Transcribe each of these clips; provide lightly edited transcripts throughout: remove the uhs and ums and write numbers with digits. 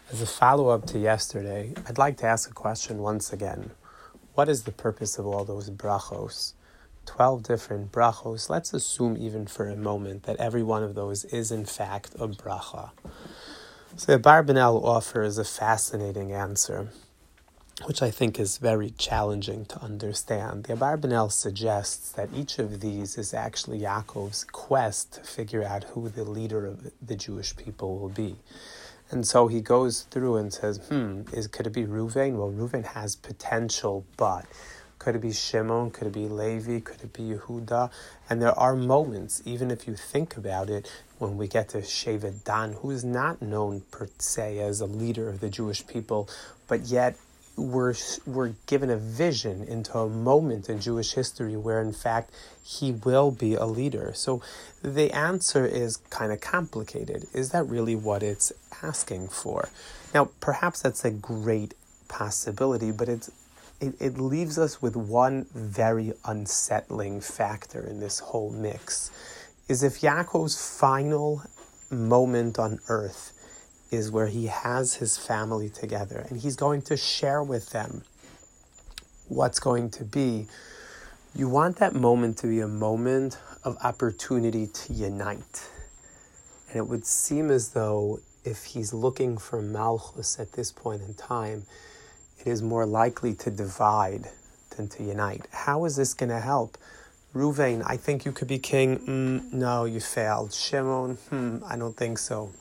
As a follow-up to yesterday, I'd like to ask a question once again. What is the purpose of all those brachos? 12 different brachos. Let's assume even for a moment that every one of those is in fact a bracha. So the Abarbanel offers a fascinating answer, which I think is very challenging to understand. The Abarbanel suggests that each of these is actually Yaakov's quest to figure out who the leader of the Jewish people will be. And so he goes through and says, could it be Reuven? Well, Reuven has potential, but could it be Shimon? Could it be Levi? Could it be Yehuda? And there are moments, even if you think about it, when we get to Shevet Dan, who is not known per se as a leader of the Jewish people, but yet we're given a vision into a moment in Jewish history where, in fact, he will be a leader. So the answer is kind of complicated. Is that really what it's asking for? Now, perhaps that's a great possibility, but it leaves us with one very unsettling factor in this whole mix. Is if Yaakov's final moment on earth is where he has his family together and he's going to share with them what's going to be, you want that moment to be a moment of opportunity to unite. And it would seem as though if he's looking for Malchus at this point in time, it is more likely to divide than to unite. How is this going to help? Reuven, I think you could be king. No, you failed. Shimon, I don't think so.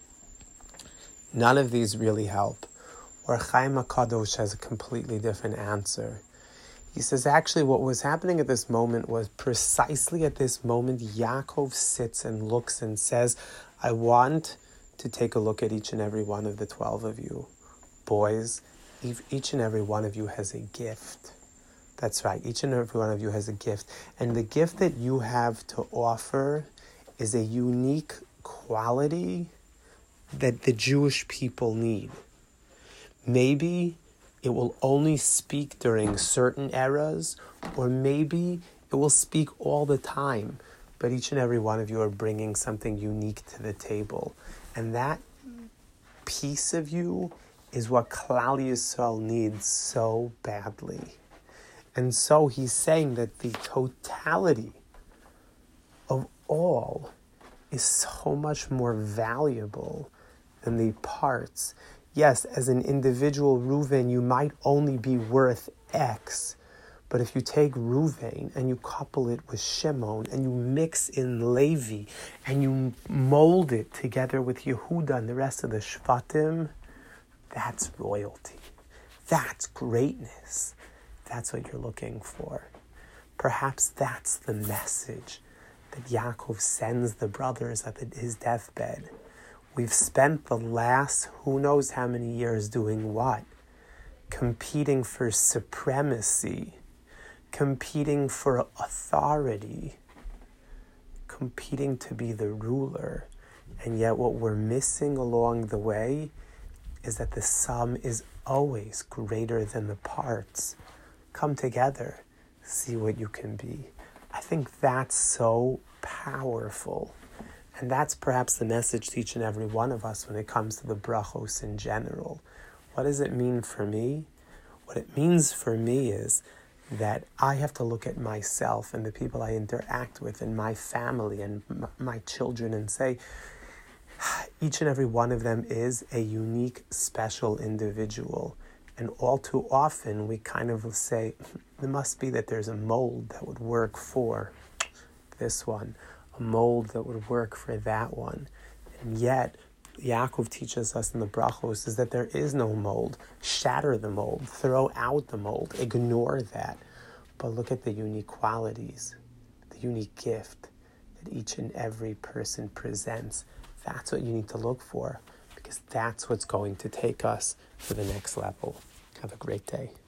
None of these really help. Or Chaim HaKadosh has a completely different answer. He says, actually, what was happening at this moment was precisely at this moment, Yaakov sits and looks and says, I want to take a look at each and every one of the 12 of you. Boys, each and every one of you has a gift. That's right, each and every one of you has a gift. And the gift that you have to offer is a unique quality that the Jewish people need. Maybe it will only speak during certain eras, or maybe it will speak all the time. But each and every one of you are bringing something unique to the table. And that piece of you is what Klal Yisrael needs so badly. And so he's saying that the totality of all is so much more valuable than the parts. Yes, as an individual Reuven, you might only be worth X, but if you take Reuven and you couple it with Shimon and you mix in Levi and you mold it together with Yehuda and the rest of the Shvatim, that's royalty. That's greatness. That's what you're looking for. Perhaps that's the message that Yaakov sends the brothers at his deathbed. We've spent the last who knows how many years doing what? Competing for supremacy, competing for authority, competing to be the ruler. And yet what we're missing along the way is that the sum is always greater than the parts. Come together, see what you can be. I think that's so powerful. And that's perhaps the message to each and every one of us when it comes to the brachos in general. What does it mean for me? What it means for me is that I have to look at myself and the people I interact with and my family and my children and say, each and every one of them is a unique, special individual. And all too often we kind of say, it must be that there's a mold that would work for this one, a mold that would work for that one. And yet, Yaakov teaches us in the brachos is that there is no mold. Shatter the mold, throw out the mold, ignore that. But look at the unique qualities, the unique gift that each and every person presents. That's what you need to look for, because that's what's going to take us to the next level. Have a great day.